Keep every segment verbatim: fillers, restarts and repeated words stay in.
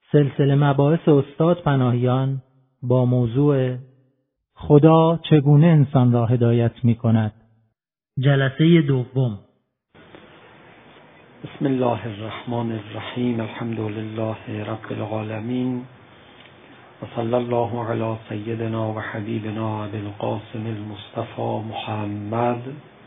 سلسله مباحث استاد پناهیان با موضوع خدا چگونه انسان را هدایت می کند. جلسه دوم. بسم الله الرحمن الرحیم. الحمد لله رب العالمین و صلی الله علی سیدنا و حبیبنا ابی القاسم المصطفى محمد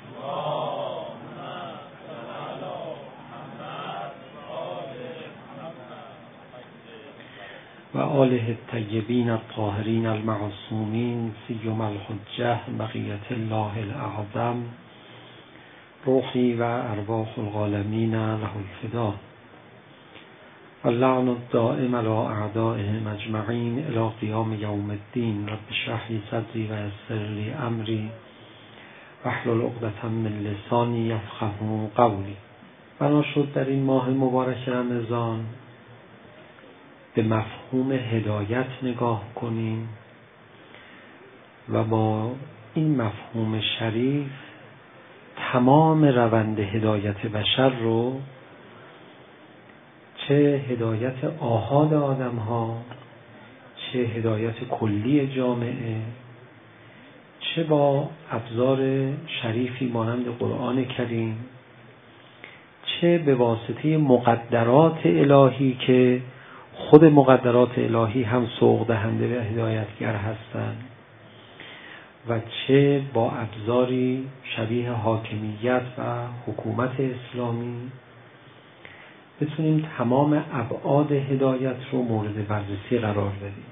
و آله الطیبین الطاهرین المعصومین سیما الحجة بقیة الله الاعظم روحی و ارواح العالمین له الفدا اللعن الدائم علی اعدائهم اجمعین الی قیام یوم الدین. رب اشرح لی صدری و یسر لی امری واحلل عقدة من لسانی یفقهوا قولی. بنا شد در این ماه مبارک رمضان به مفهوم هدایت نگاه کنیم و با این مفهوم شریف تمام روند هدایت بشر رو، چه هدایت آحاد آدم ها، چه هدایت کلی جامعه، چه با ابزار شریفی مانند قرآن کریم، چه به واسطه مقدرات الهی که خود مقدرات الهی هم سوق دهنده و هدایتگر هستند، و چه با ابزاری شبیه حاکمیت و حکومت اسلامی بتونیم تمام ابعاد هدایت رو مورد بررسی قرار بدیم.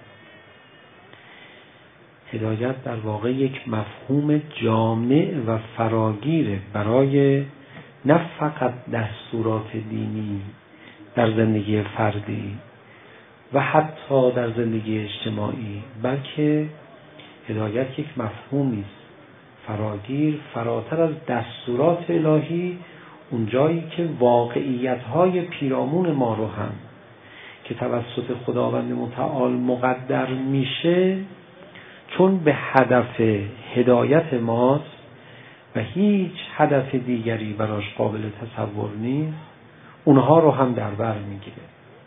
هدایت در واقع یک مفهوم جامع و فراگیره برای نه فقط دستورات دینی در زندگی فردی و حتی در زندگی اجتماعی، بلکه هدایت یک مفهومی است فراگیر، فراتر از دستورات الهی، اون جایی که واقعیت‌های پیرامون ما رو هم که توسط خداوند متعال مقدر میشه، چون به هدف هدایت ماست و هیچ هدف دیگری براش قابل تصور نیست، اونها رو هم در بر میگیره.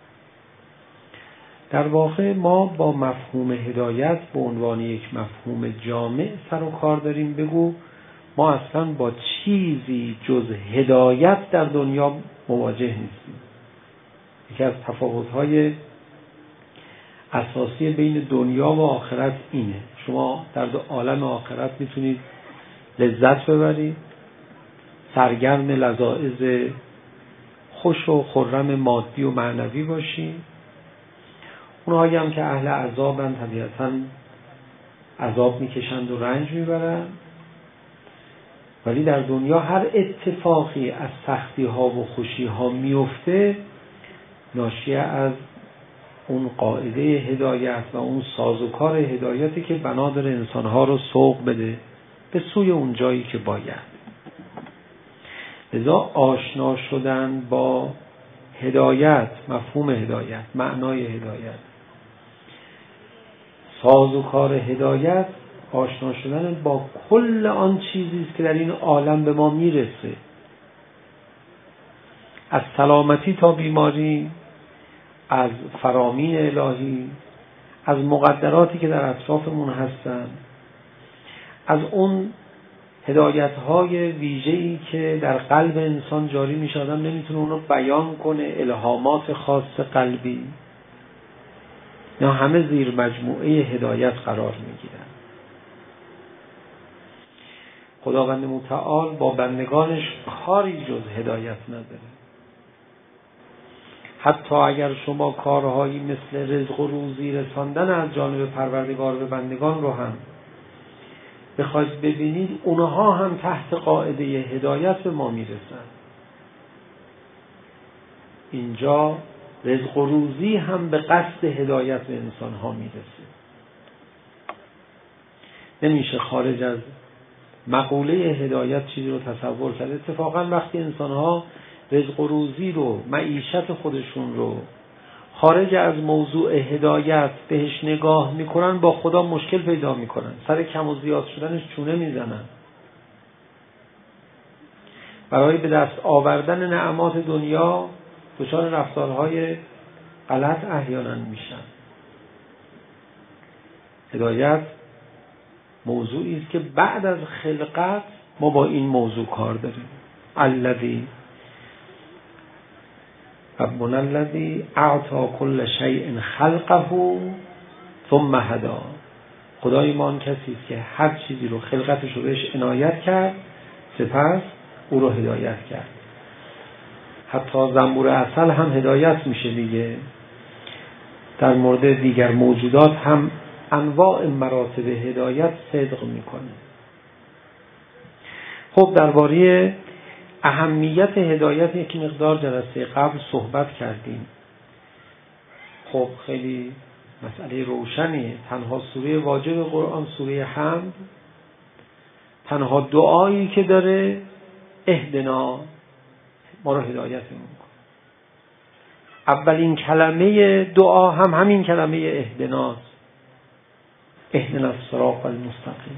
در واقع ما با مفهوم هدایت به عنوان یک مفهوم جامع سر و کار داریم. بگو ما اصلا با چیزی جز هدایت در دنیا مواجه نیستیم. یکی از تفاوت‌های اساسی بین دنیا و آخرت اینه. شما در عالم آخرت میتونید لذت ببرید، سرگرم لذائذ خوش و خرم مادی و معنوی باشید. اونهایی هم که اهل عذابن طبیعتاً عذاب میکشند و رنج میبرند، ولی در دنیا هر اتفاقی از سختی ها و خوشی ها میفته ناشی از اون قاعده هدایت و اون سازوکار هدایتی که بنا داره انسان ها رو سوق بده به سوی اون جایی که باید. لذا آشنا شدن با هدایت، مفهوم هدایت، معنای هدایت، سازوکار هدایت، آشنا شدن با کل آن چیزی است که در این عالم به ما میرسه، از سلامتی تا بیماری، از فرامین الهی، از مقدراتی که در اطرافمون هستن، از اون هدایت‌های ویژه‌ای که در قلب انسان جاری میشه، آدم نمیتونه اون رو بیان کنه، الهامات خاص قلبی، یا همه زیر مجموعه هدایت قرار میگیرن. خداوند متعال با بندگانش کاری جز هدایت نداره. حتی اگر شما کارهایی مثل رزق و روزی رساندن از جانب پروردگار به بندگان رو هم بخواید ببینید، اونها هم تحت قاعده هدایت به ما میرسن. اینجا رزق و روزی هم به قصد هدایت به انسان ها میرسه. نمیشه خارج از مقوله هدایت چیزی رو تصور کرد. اتفاقا وقتی انسان ها رزق و روزی رو، معیشت خودشون رو خارج از موضوع هدایت بهش نگاه میکنن، با خدا مشکل پیدا میکنن، سر کم و زیاد شدنش چونه میزنن. برای به دست آوردن نعمات دنیا دچار رفتارهای غلط احیانا میشن. هدایت موضوعی است که بعد از خلقت ما با این موضوع کار داریم. الذی ربنا الذی اعطى كل شیء خلقه ثم هدى. خدای ما آن کسی است که هر چیزی رو خلقتش رو بهش عنایت کرد سپس او رو هدایت کرد. حتی زنبور عسل هم هدایت میشه دیگه. در مورد دیگر موجودات هم انواع مراتب هدایت صدق میکنه. خب درباره اهمیت هدایت یک مقدار جلسه قبل صحبت کردیم. خب خیلی مسئله روشنیه. تنها سوره واجب قرآن سوره حمد، تنها دعایی که داره اهدنا، ما رو هدایت میکنه. اولین کلمه دعا هم همین کلمه اهدناست. اهدنا الصراط المستقیم.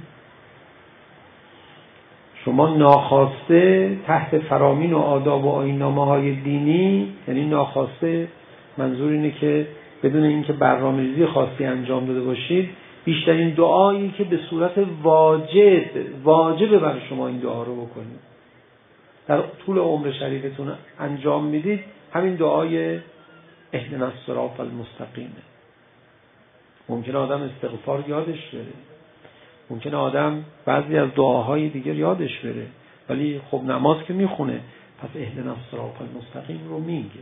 شما ناخواسته تحت فرامین و آداب و آیین‌نامه‌های دینی، یعنی ناخواسته منظور اینه که بدون اینکه برنامه‌ریزی خاصی انجام داده باشید، بیشترین دعایی که به صورت واجب واجب برای شما این دعا رو بکنید، در طول عمر شریفتون انجام میدید، همین دعای اهدنا الصراط المستقیمه. ممکنه آدم استغفار یادش بره، ممکنه آدم بعضی از دعاهای دیگر یادش بره، ولی خب نماز که میخونه، پس اهدنا الصراط المستقیم رو میگه.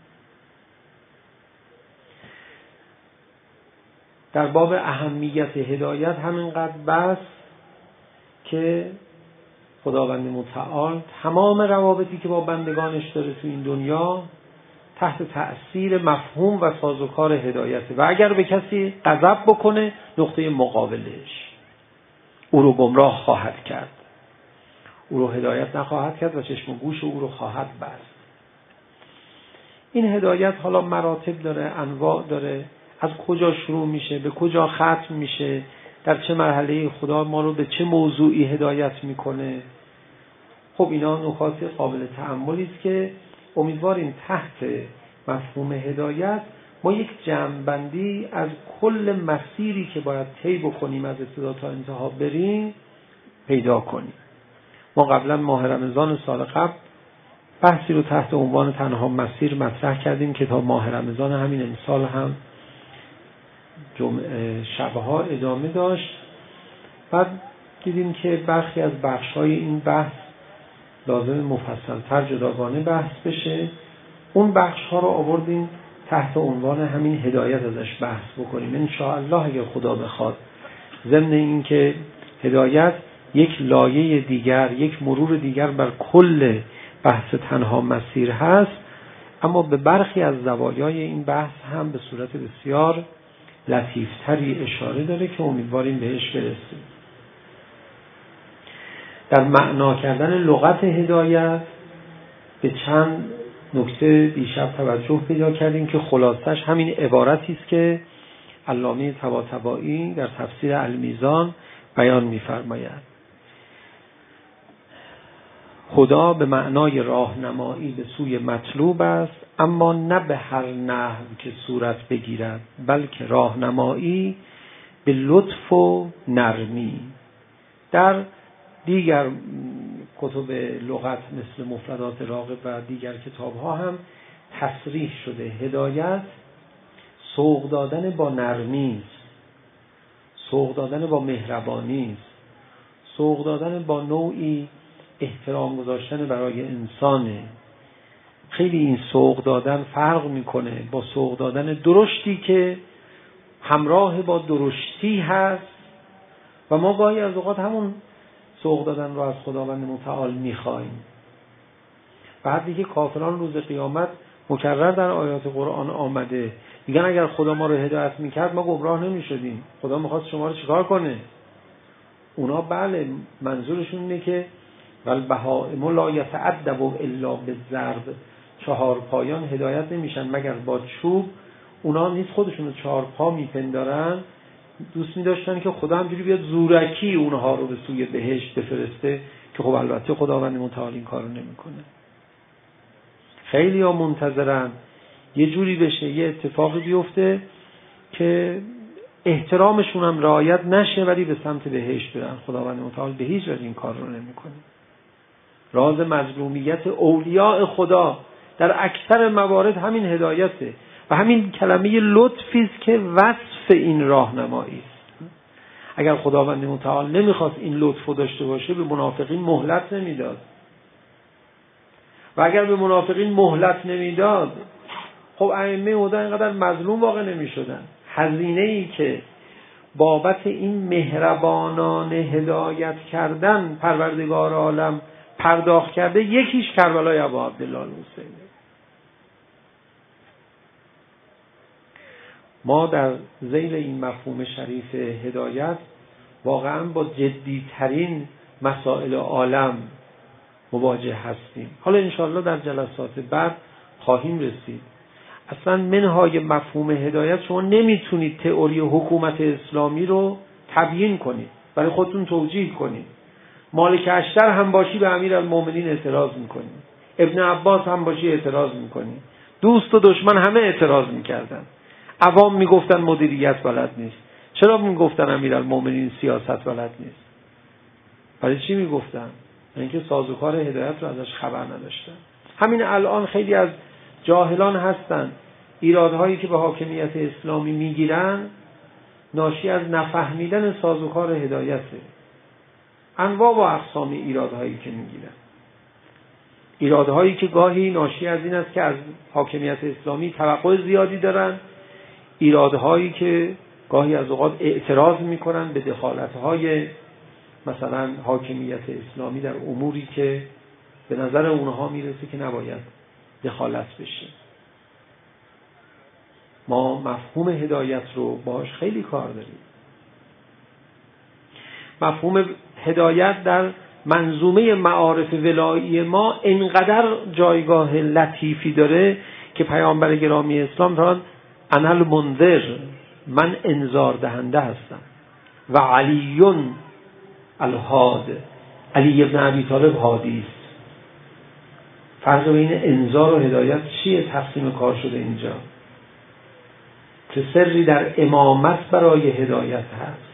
در باب اهمیت هدایت همینقدر بس که خداوند متعال تمام روابطی که با بندگانش داره تو این دنیا تحت تأثیر مفهوم و سازوکار هدایته و اگر به کسی غضب بکنه نقطه مقابلش او رو گمراه خواهد کرد، او رو هدایت نخواهد کرد و چشم و گوش او رو خواهد بست. این هدایت حالا مراتب داره، انواع داره، از کجا شروع میشه، به کجا ختم میشه، در چه مرحله خدا ما رو به چه موضوعی هدایت میکنه. خب اینا نکات قابل تأملی است که امیدواریم تحت مفهوم هدایت ما یک جمع‌بندی از کل مسیری که باید طی بکنیم از ابتدا تا انتها بریم پیدا کنیم. ما قبلا ماه رمضان سال قبل بحثی رو تحت عنوان تنها مسیر مطرح کردیم که تا ماه رمضان همین امسال هم جمعه شبها ادامه داشت. بعد دیدیم که برخی از بخش‌های این بحث لازم مفصل‌تر جداگانه بحث بشه. اون بخش‌ها رو آوردیم تحت عنوان همین هدایت ازش بحث بکنیم ان شاء الله اگر خدا بخواد. ضمن این که هدایت یک لایه دیگر، یک مرور دیگر بر کل بحث تنها مسیر هست، اما به برخی از زوایای این بحث هم به صورت بسیار لطیفتری اشاره داره که امیدواریم بهش برسیم. در معنا کردن لغت هدایت به چند نکته دیشب توجه پیدا کردیم که خلاصش همین عبارتی است که علامه طباطبایی در تفسیر المیزان بیان می‌فرماید. خدا به معنای راهنمایی به سوی مطلوب است، اما نه به هر نحو که صورت بگیرد، بلکه راهنمایی به لطف و نرمی. در دیگر کتب لغت مثل مفردات راغب و دیگر کتاب‌ها هم تصریح شده هدایت سوق دادن با نرمی است، سوق دادن با مهربانی است، سوق دادن با نوعی احترام گذاشتن برای انسانه. خیلی این سوق دادن فرق میکنه با سوق دادن درشتی که همراه با درشتی هست و ما گاهی از اوقات همون سوق دادن رو از خداوند متعال میخوایم. بعد دیگه کافران روز قیامت مکرر در آیات قرآن آمده میگن اگر خدا ما رو هدایت میکرد ما گمراه نمیشدیم، خدا میخواست شما رو چیکار کنه؟ اونا بله منظورشون اینه که والبهائم لا یتأدب الا بالضرب، چهار پایان هدایت نمیشن مگر با چوب. اونا نیست خودشون رو چهار پا میپندارن، دوست می‌داشتن که خدا همجوری بیاد زورکی اونها رو به سوی بهشت بفرسته که خب البته خداوند متعال این کارو نمیکنه. خیلی ها منتظرن یه جوری بشه، یه اتفاقی بیفته که احترامشون هم رعایت نشه ولی به سمت بهشت برن. خداوند متعال به هیچ وجه این کار رو نمیکنه. راز مظلومیت اولیاء خدا در اکثر موارد همین هدایته و همین کلمه لطفی است که وصف این راهنمایی است. اگر خداوند متعال نمیخواست این لطفو داشته باشه به منافقین مهلت نمیداد و اگر به منافقین مهلت نمیداد خب ائمه هدی اینقدر مظلوم واقع نمیشدن. هزینه ای که بابت این مهربانانه هدایت کردن پروردگار عالم پرداخت کرده، یکیش کربلای ابا عبدالله الحسین. ما در ذیل این مفهوم شریف هدایت واقعا با جدیترین مسائل عالم مواجه هستیم. حالا انشاءالله در جلسات بعد خواهیم رسید. اصلا منهای مفهوم هدایت شما نمیتونید تئوری حکومت اسلامی رو تبیین کنید، برای خودتون توجیه کنید. مالک اشتر هم باشی به امیرالمومنین اعتراض میکنید، ابن عباس هم باشی اعتراض میکنید، دوست و دشمن همه اعتراض میکردن. عوام میگفتن مدیریت بلد نیست. چرا میگفتن امیرالمومنین سیاست بلد نیست؟ برای چی میگفتن؟ اینکه سازوکار هدایت رو ازش خبر نداشتن. همین الان خیلی از جاهلان هستن ایرادهایی که به حاکمیت اسلامی میگیرن ناشی از نفهمیدن سازوکار هدایته. انواع و اقسام ایرادهایی که میگیرن، ایرادهایی که گاهی ناشی از این است که از حاکمیت اسلامی توقع زیادی دارن، ایرادهایی که گاهی از اوقات اعتراض میکنن به دخالتهای مثلا حاکمیت اسلامی در اموری که به نظر اونها میرسه که نباید دخالت بشه. ما مفهوم هدایت رو باهاش خیلی کار داریم. مفهوم هدایت در منظومه معارف ولایی ما انقدر جایگاه لطیفی داره که پیامبر گرامی اسلام فرمود انا المنذر، من انذار دهنده هستم، و علی الهاد، علی ابن ابی طالب هادی است. فرق بین انذار و هدایت چیه؟ تقسیم کار شده اینجا. چه سری در امامت برای هدایت هست.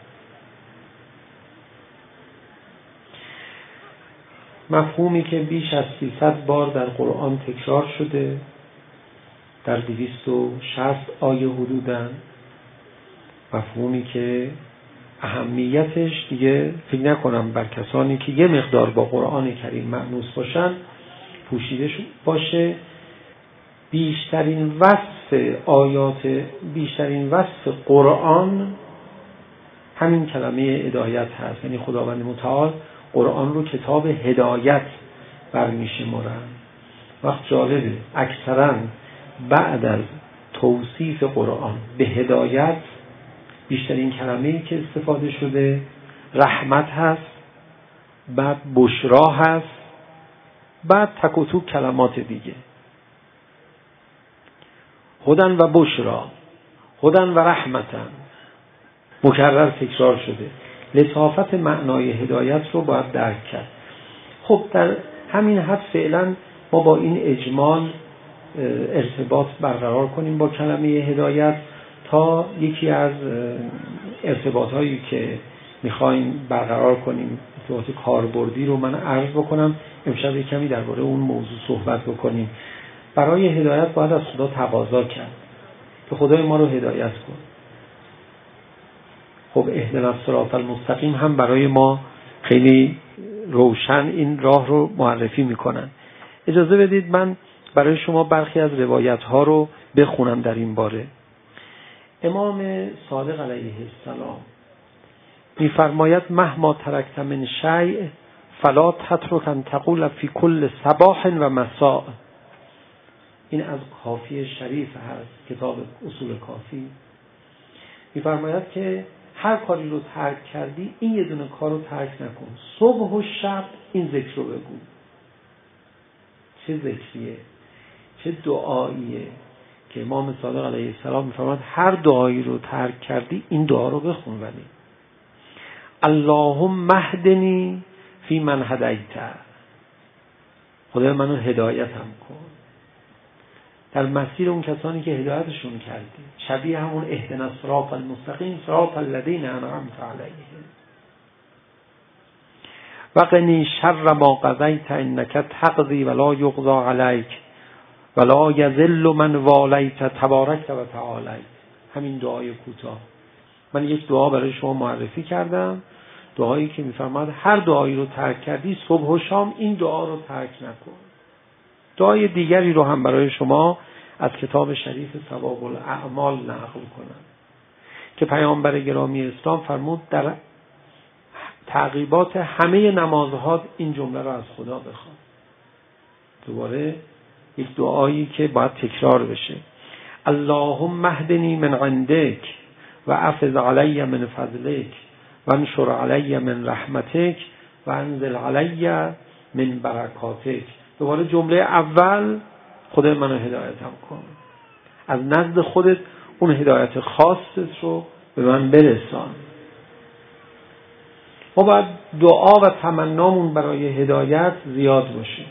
مفهومی که بیش از سیصد بار در قرآن تکرار شده، در دویست و شصت آیه حدوداً. مفهومی که اهمیتش دیگه فکر نکنم بر کسانی که یه مقدار با قرآن کریم مأنوس باشن پوشیده باشه. بیشترین وصف آیات، بیشترین وصف قرآن همین کلمه هدایت هست. یعنی خداوند متعال قرآن رو کتاب هدایت برمی‌شمارن. وقت جالبه اکثرا بعد از توصیف قرآن به هدایت بیشترین کلمه‌ای که استفاده شده رحمت هست، بعد بشرا هست، بعد تک و توک کلمات دیگه. هدن و بشرا، هدن و رحمتن مکرر تکرار شده. لطافت معنای هدایت رو باید درک کرد. خب در همین حد فعلا ما با این اجمال ارتباط برقرار کنیم با کلمه هدایت تا یکی از ارتباطهایی که میخوایم برقرار کنیم، ارتباط کاربردی رو من عرض بکنم. امشب کمی درباره اون موضوع صحبت بکنیم. برای هدایت باید از خدا تقاضا کرد که خدای ما رو هدایت کن. خب اهدنا الصراط المستقیم هم برای ما خیلی روشن این راه رو معرفی میکنن. اجازه بدید من برای شما برخی از روایت ها رو بخونم در این باره. امام صادق علیه السلام میفرماید مهما ترکت من شیء فلا تترک ان تقول فی کل صباح و مساء. این از کافی شریف هست، کتاب اصول کافی. میفرماید که هر کاری رو ترک کردی این یه دونه کار رو ترک نکن، صبح و شب این ذکر رو بگو. چه ذکریه، چه دعاییه که امام صادق علیه السلام میفرماید هر دعایی رو ترک کردی این دعا رو بخون. ولی اللهم اهدنی فی من هدیت، خدای منو هدایتم کن. در مسیر اون کسانی که هدایتشون کردی، شبیه همون اهدنا الصراط المستقیم صراط الذین انعمت علیهم. وقنی شر ما قضیت انک تقضی ولا یقضی علیک ولا یذل من والیت تبارکت و تعالیت. همین دعای کوتاه. من یک دعا برای شما معرفی کردم، دعایی که میفرماد هر دعایی رو ترک کردی صبح و شام این دعا رو ترک نکن. دعای دیگری رو هم برای شما از کتاب شریف ثواب الاعمال نقل کنم که پیامبر گرامی اسلام فرمود در تعقیبات همه نمازها این جمله رو از خدا بخواد. دوباره یک دعایی که باید تکرار بشه. اللهم اهدنی من عندک و افض علی من فضلک و انشر علی من رحمتک و انزل علی من برکاتک. دوباره جمله اول خدا منو هدایتم کن، از نزد خودت اون هدایت خاصت رو به من برسان. ما باید دعا و تمنامون برای هدایت زیاد باشه.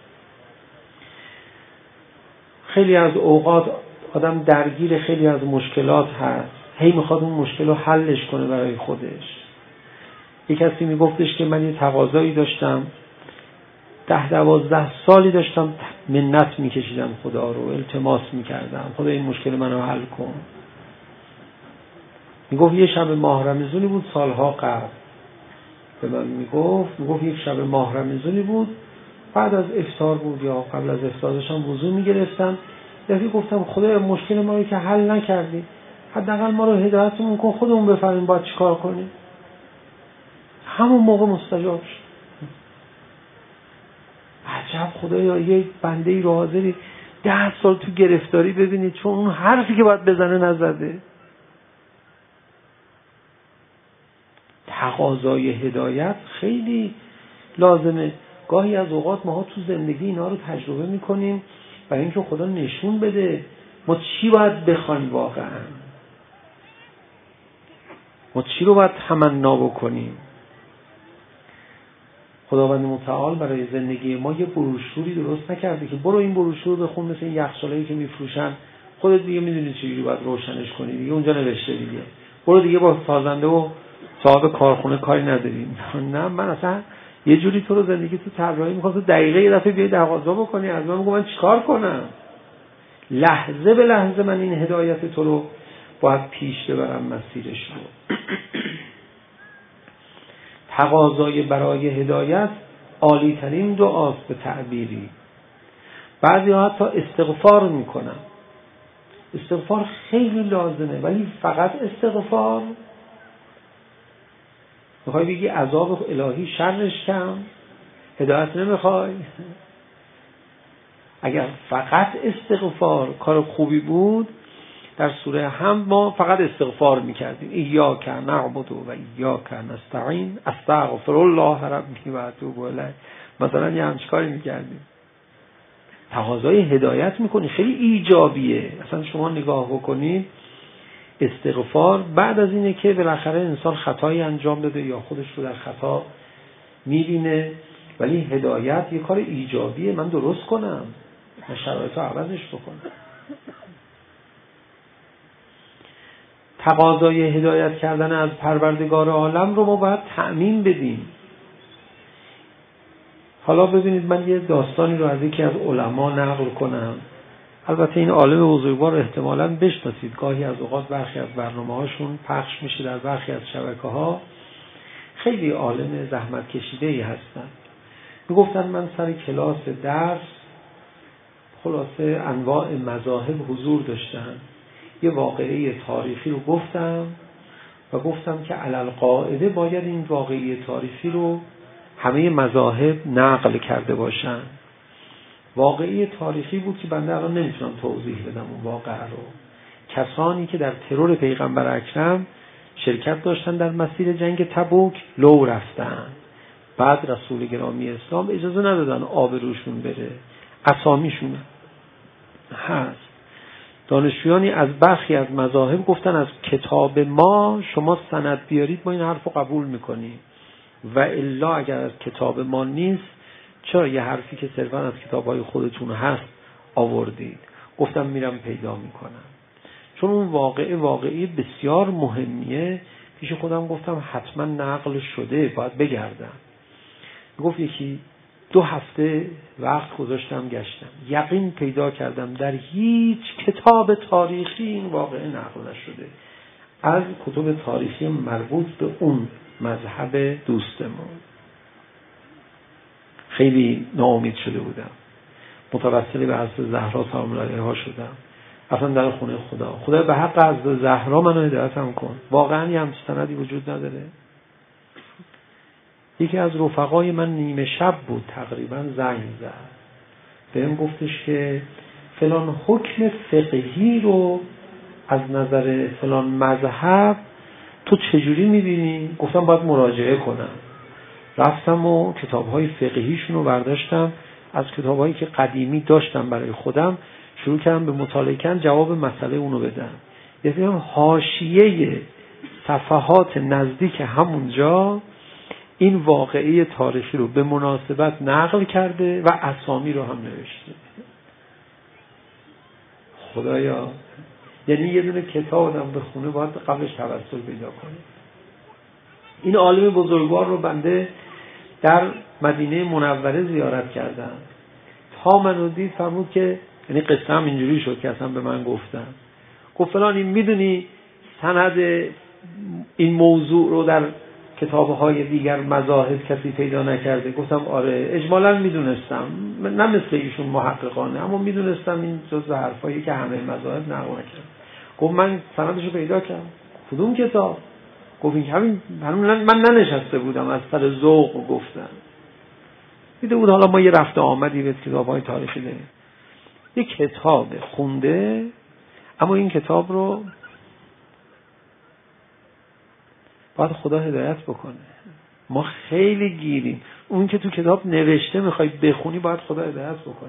خیلی از اوقات آدم درگیر خیلی از مشکلات هست، هی میخواد اون مشکل رو حلش کنه برای خودش. یک کسی میگفتش که من یه تقاضایی داشتم، ده دوازده سالی داشتم منت میکشیدم خدا رو، التماس میکردم خدا این مشکل منو حل کن. میگفت یه شب ماه رمضانی بود سالها قبل، به من میگفت میگفت یک شب ماه رمضانی بود، بعد از افطار بود یا قبل از افطار داشتم وضو میگرفتم، دفعه گفتم خدا مشکل ما رو که حل نکردی، حداقل ما رو هدایتمون کن، خودمون بفهمیم باید چیکار کنیم. همون موقع مستجاب شد. عجب خدایا، یک بنده ای رو حاضری ده سال تو گرفتاری ببینید چون اون حرفی که باید بزنه نزده. تقاضای هدایت خیلی لازمه. گاهی از اوقات ماها تو زندگی اینا رو تجربه میکنیم برای اینکه خدا نشون بده ما چی باید بخوایم، واقعا ما چی رو باید تمنا بکنیم. خداوند متعال برای زندگی ما یه بروشوری درست نکرده که برو این بروشور بخون، مثل این یخچالایی که میفروشن خودت دیگه میدونی چجوری باید روشنش کنی، دیگه اونجا نوشته دیگه برو دیگه با سازنده و صاحب کارخونه کاری نداریم. نه، من اصلا یه جوری تو رو زندگی تو طراحی می‌کنم تو دقیقه یه دفعه بیای تقاضا بکنی از من، میگم من چیکار کنم؟ لحظه به لحظه من این هدایت تو رو باید پیش ببرم مسیرش رو. تقاضای برای هدایت عالی ترین دعاست به تعبیری. بعضی ها حتی استغفار میکنن. استغفار خیلی لازمه، ولی فقط استغفار؟ میخوای بگی عذاب الهی شرش کم، هدایت نمیخوای؟ اگر فقط استغفار کار خوبی بود، در سوره حمد ما فقط استغفار میکردیم. ایاک نعبد و ایاک نستعین استغفر الله ربی و اتوب الیه. مثلا یه همچین کاری میکردیم. تقاضای هدایت میکنی، خیلی ایجابیه. اصلا شما نگاه بکنید استغفار بعد از اینه که بالاخره انسان خطایی انجام داده یا خودش رو در خطا میبینه، ولی هدایت یه کار ایجابیه. من درست کنم، من شرایط رو عوضش بکنم. تقاضای هدایت کردن از پروردگار عالم رو ما باید تأمین بدیم. حالا ببینید من یه داستانی رو از یکی از علما نقل کنم. البته این عالم بزرگوار احتمالاً بشناسید، گاهی از اوقات برخی از برنامه‌هاشون پخش میشه در برخی از شبکه‌ها. خیلی عالم زحمت کشیده‌ای هستن. میگفتن من سر کلاس درس خلاصه انواع مذاهب حضور داشتن، یه واقعه تاریخی رو گفتم و گفتم که علالقاعده باید این واقعه تاریخی رو همه مذاهب نقل کرده باشن. واقعه تاریخی بود که بنده الان نمیتونم توضیح بدم اون واقعه رو. کسانی که در ترور پیغمبر اکرم شرکت داشتن در مسیر جنگ تبوک لو رفتن. بعد رسول گرامی اسلام اجازه ندادن آبروشون بره، اسامیشون هست. دانشجویانی از برخی از مذاهب گفتن از کتاب ما شما سند بیارید ما این حرف رو قبول میکنیم، و الا اگر از کتاب ما نیست چرا یه حرفی که صرفا از کتابهای خودتون هست آوردید؟ گفتم میرم پیدا میکنم. چون اون واقعه واقعی بسیار مهمیه، پیش خودم گفتم حتما نقل شده، باید بگردم. گفت یکی دو هفته وقت گذاشتم گشتم، یقین پیدا کردم در هیچ کتاب تاریخی این واقعه نقل نشده از کتب تاریخی مربوط به اون مذهب دوستمون. خیلی ناامید شده بودم، متوسل به حضرت زهرا سلام الله علیها شدم، اصلا در خونه خدا خدا به حق حضرت زهرا منو هدایتم کن. واقعا یه همچین سندی وجود نداره. یکی از رفقای من نیمه شب بود تقریبا زنگ زد بهم، گفتش که فلان حکم فقهی رو از نظر فلان مذهب تو چجوری میبینی؟ گفتم باید مراجعه کنم. رفتم و کتاب‌های فقهیشون رو برداشتم، از کتاب‌هایی که قدیمی داشتم برای خودم شروع کردم به مطالعه کردن جواب مسئله اونو بدم. یعنی حاشیه صفحات نزدیک همونجا این واقعه تاریخی رو به مناسبت نقل کرده و اسامی رو هم نوشته. خدایا، یعنی یه دونه کتاب آدم بخونه باید قبلش توسل پیدا کنه. این عالم بزرگوار رو بنده در مدینه منوره زیارت کردم، تا منو دید فرمود که، یعنی قصه هم اینجوری شد که اصلا به من گفتن، گفت فلان این میدونی سند این موضوع رو در کتاب‌های دیگر مذاهب کسی پیدا نکرده؟ گفتم آره اجمالاً میدونستم، نه مثل ایشون محققانه، اما میدونستم این جزء حرفایی که همه مذاهب نقل نکردن. گفت من سندشو پیدا کردم. کدوم کتاب؟ گفت این همین من ننشسته بودم از سر ذوق گفتم. دیده بود حالا ما یه رفته آمدی به کتاب‌های تاریخی داریم. یه کتاب خونده، اما این کتاب رو باید خدا هدایت بکنه. ما خیلی گیریم، اون که تو کتاب نوشته میخوای بخونی باید خدا هدایت بکنه.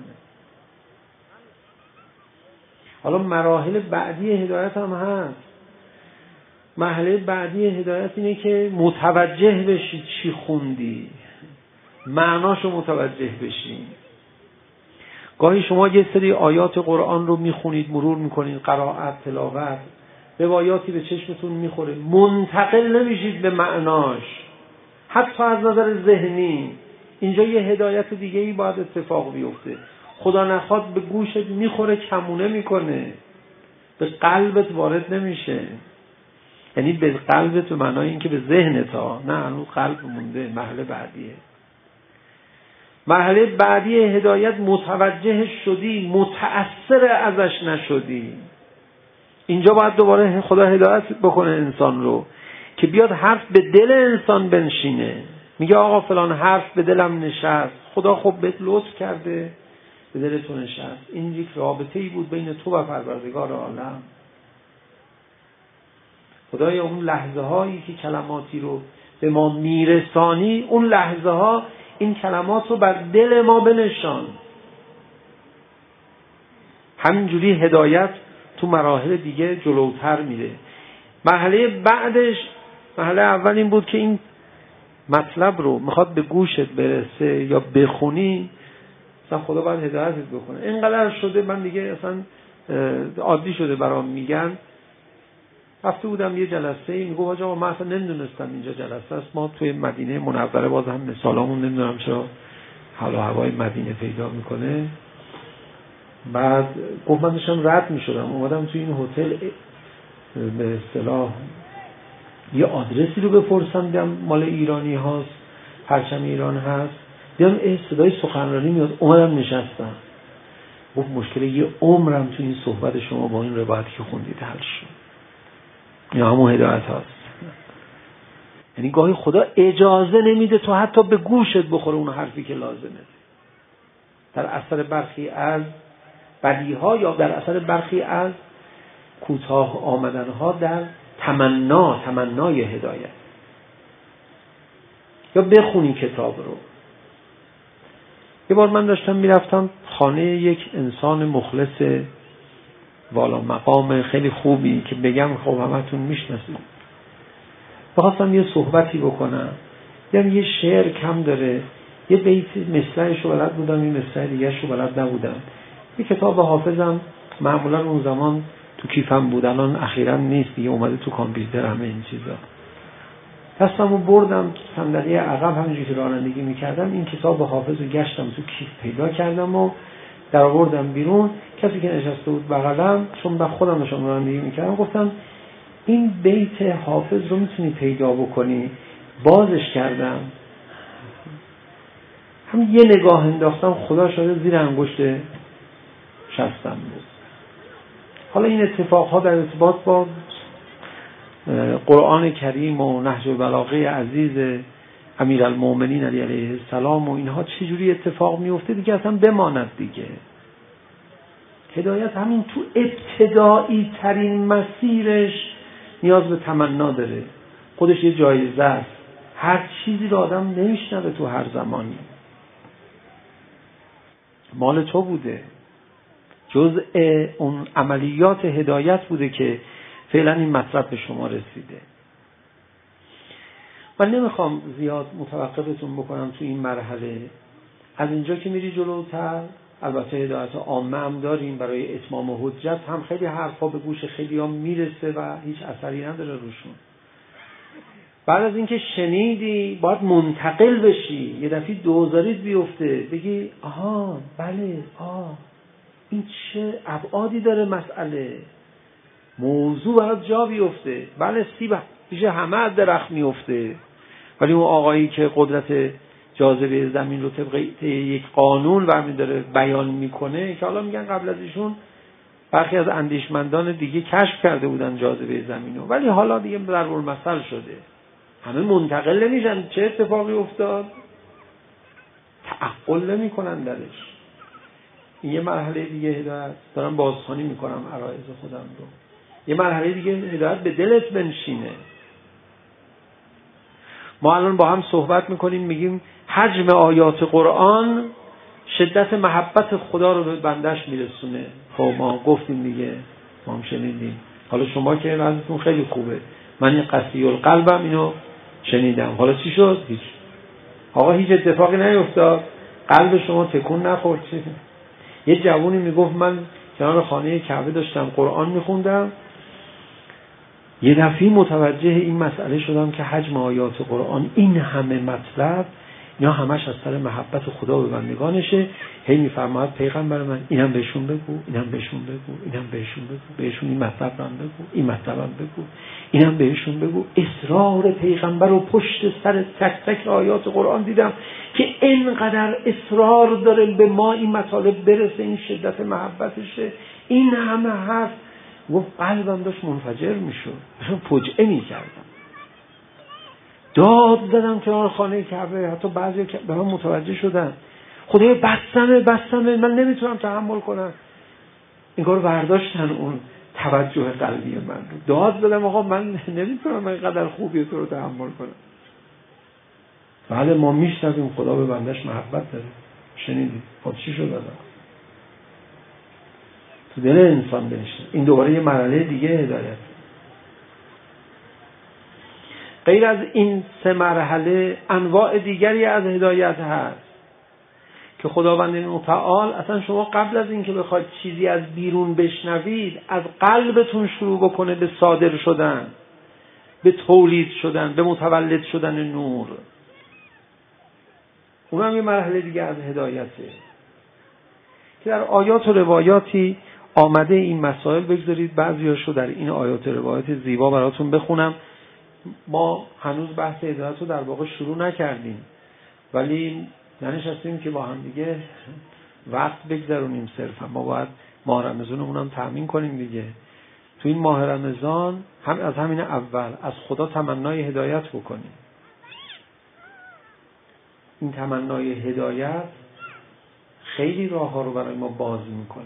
حالا مراحل بعدی هدایت هم هست. مرحله بعدی هدایت اینه که متوجه بشی چی خوندی، معناشو متوجه بشی. گاهی شما یه سری آیات قرآن رو میخونید، مرور میکنید، قرائت، تلاوت، روایاتی به چشمتون میخوره، منتقل نمیشید به معناش، حتی از نظر ذهنی. اینجا یه هدایت دیگه ای باید اتفاق بیفته. خدا نخواد به گوشت میخوره، کمونه میکنه، به قلبت وارد نمیشه. یعنی به قلبت به معنای این که به ذهنت ها، نه هنوز قلب مونده. مرحله بعدیه. مرحله بعدی هدایت متوجه شدی، متأثر ازش نشدی. اینجا باید دوباره خدا هدایت بکنه انسان رو که بیاد حرف به دل انسان بنشینه. میگه آقا فلان حرف به دلم نشست، خدا خب بهت لطف کرده به دل تو نشست. این یک رابطه‌ای بود بین تو و پروردگار عالم. خدایا اون لحظه هایی که کلماتی رو به ما میرسانی، اون لحظه ها این کلمات رو بر دل ما بنشان. همینجوری هدایت تو مراحل دیگه جلوتر میره. مرحله بعدش، مرحله اول این بود که این مطلب رو میخواد به گوشت برسه یا بخونی، اصلا خدا باید هدایتت بکنه. اینقدر شده من دیگه اصلا عادی شده برام. میگن رفته بودم یه جلسه ای، میگو آقا من اصلا نمیدونستم اینجا جلسه است. ما توی مدینه منوره باز هم مثالامون نمیدونم چرا حال و هوای مدینه پیدا میکنه. بعد گفت من داشتم رد میشدم اومدم توی این هتل، به اصطلاح یه آدرسی رو بپرسم، دیدم مال ایرانی هاست، پرچم ایران هست، دیدم صدای سخنرانی میاد، اومدم نشستم. گفت مشکل یه عمرم توی این صحبت شما با این روایت که خوندید حل شد. یا همون هدایت هاست. یعنی گاهی خدا اجازه نمیده تو حتی به گوشت بخوره اون حرفی که لازمه، در اثر برخی از بدیها یا در اثر برخی از کوتاه آمدنها در تمنا تمنای هدایت. یا بخونی کتاب رو. یه بار من داشتم میرفتم خانه یک انسان مخلص والا مقام خیلی خوبی که بگم خب همتون میشناسید، بخواستم یه صحبتی بکنم، دیدم یه شعر کم داره، یه بیت مصرعش رو بلد بودم، یه مصرع دیگرش رو بلد نبودم. یه کتاب حافظم معمولا اون زمان تو کیفم بود، الان اخیراً نیست دیگه، اومده تو کامپیوتر همه این چیزا. دستمو بردم صندلی عقب همینجوری که رانندگی میکردم، این کتاب حافظ رو گشتم تو کیف پیدا کردم و در آوردم بیرون. کسی که نشسته بود بغلم، چون با خودم داشتم رانندگی میکردم، گفتم این بیت حافظ رو میتونی پیدا بکنی؟ بازش کردم، هم یه نگاه انداختم، خدا شاید زیر انگشت شستم بود. حالا این اتفاقها در ارتباط با قرآن کریم و نهج البلاغه عزیز امیرالمومنین علی علیه السلام و اینها چجوری اتفاق میفته دیگه اصلا بماند دیگه. هدایت همین تو ابتدایی ترین مسیرش نیاز به تمنا داره، خودش یه جایزه است. هر چیزی رو آدم نمیشنوه تو هر زمانی، مال تو بوده، جزء اون عملیات هدایت بوده که فعلا این مطلب به شما رسیده. من نمیخوام زیاد متوقفتون بکنم تو این مرحله. از اینجا که میری جلوتر، البته هدایت عامه هم داریم برای اتمام حجت، هم خیلی حرفا به گوش خیلی ها میرسه و هیچ اثری نداره روشون. بعد از اینکه شنیدی باید منتقل بشی، یه دفعه دوزاریت بیفته، بگی آها بله آه این چه ابعادی داره مسئله، موضوع برات جا بیفته. بله سیب پیش همه از درخت میفته، ولی اون آقایی که قدرت جاذبه زمین رو طبق یک قانون برمی داره بیان میکنه، که حالا میگن قبل از ایشون برخی از اندیشمندان دیگه کشف کرده بودن جاذبه زمین رو، ولی حالا دیگه ضرب المثل شده، همه منتقل نمیشن. چه اتفاقی افتاد؟ تعقل نمی کنن درش. این یه مرحله دیگه هدایت، دارم بازخوانی میکنم عرایض خودم رو. یه مرحله دیگه هدایت به دلت بنشینه. ما الان با هم صحبت میکنیم، میگیم حجم آیات قرآن شدت محبت خدا رو به بندش میرسونه. خب ما گفتیم دیگه، ما هم شنیدیم. حالا شما که وضعتون خیلی خوبه، من این قسی القلبم اینو شنیدم، حالا چی شد؟ هیچ. آقا هیچ اتفاقی نیفتاد، قلب شما تکون نخورد. چی؟ یه جوونی میگفت من کنار خانه کعبه داشتم قرآن میخوندم، یه دفعه متوجه این مسئله شدم که حجم آیات قرآن این همه مطلب، اینا همش از سر محبت خدا به بندگانشه. هی میفرماید پیغمبر من اینم بهشون بگو، اینم بهشون بگو، اینم بهشون بگو، بهشون این مطلب رو بگو، این مطلب رو بگو، اینم بهشون بگو. اصرار پیغمبر رو پشت سر تک تک آیات قرآن دیدم که اینقدر اصرار داره به ما این مطالب برسه، این شدت محبتشه. این همه حرف گفت قلبم داشت منفجر میشد، داشتم فجعه میکردم، داد زدم کنار خانه کعبه. حتی بعضی که به من متوجه شدن، خدای بسمه بسمه من نمیتونم تحمل کنم. این کارو برداشتن اون توجه قلبی من رو. داد زدم آقا من نمیتونم من اینقدر خوبی تو رو تحمل کنم. بله ما میشنویم خدا به بندش محبت داره، شنیدید؟ خب چی شد الان؟ تو دل انسان بنشین. این دوباره یه مرحله دیگه هدایت. غیر از این سه مرحله انواع دیگری از هدایت هست که خداوند متعال اصلا شما قبل از اینکه بخواید چیزی از بیرون بشنوید، از قلبتون شروع بکنه به صادر شدن، به تولید شدن، به متولد شدن نور. اون هم یه مرحله دیگه از هدایته که در آیات و روایاتی آمده این مسائل. بگذارید بعضیاشو در این آیات و روایات زیبا براتون بخونم. ما هنوز بحث هدایت رو در واقع شروع نکردیم، ولی ننشستیم که با هم دیگه وقت بگذرونیم. صرفا ما باید ماه رمضانمون هم تأمین کنیم دیگه. تو این ماه رمضان هم از همین اول از خدا تمنای هدایت بکنیم. این تمنای هدایت خیلی راه ها رو برای ما باز میکنه.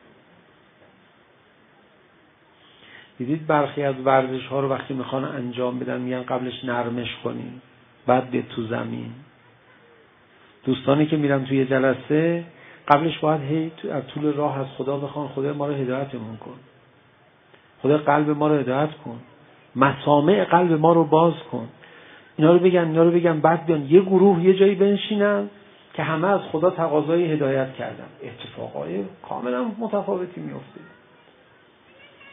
دیدید برخی از ورزش ها رو وقتی میخوان انجام بدن میگن قبلش نرمش کنیم بعد به تو زمین. دوستانی که میرن توی جلسه قبلش باید هی از طول راه از خدا بخوان خدا ما رو هدایتمون کن، خدا قلب ما رو هدایت کن، مسامع قلب ما رو باز کن. اینا رو بگن اینا رو بگن بعد بیان یه گروه یه جایی بنشینن که همه از خدا تقاضای هدایت کردن. اتفاقای کاملا متفاوتی میفته.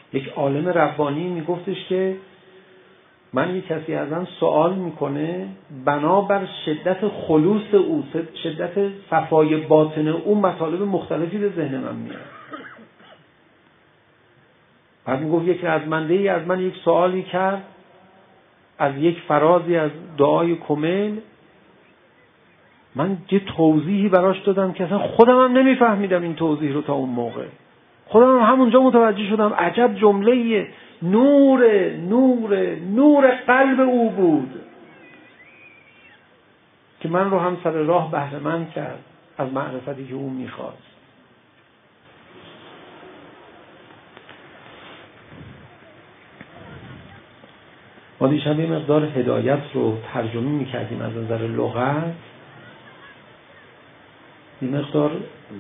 یک عالم ربانی میگفتش که من یک کسی ازم سوال میکنه، بنابر شدت خلوص او، شدت صفای باطن او، مطالب مختلفی به ذهن من میاد. بعد میگفت یک رزمنده ای از من یک سوالی کرد از یک فرازی از دعای کمیل، من یه توضیحی براش دادم که اصلا خودم هم نمیفهمیدم این توضیح رو تا اون موقع. خودم هم همونجا متوجه شدم عجب جمله‌ایه. نور نور نور قلب او بود که من رو هم سر راه بهره مند کرد از معرفتی که او میخواست. ما دیشب یه مقدار هدایت رو ترجمه میکردیم از نظر لغت، یه مقدار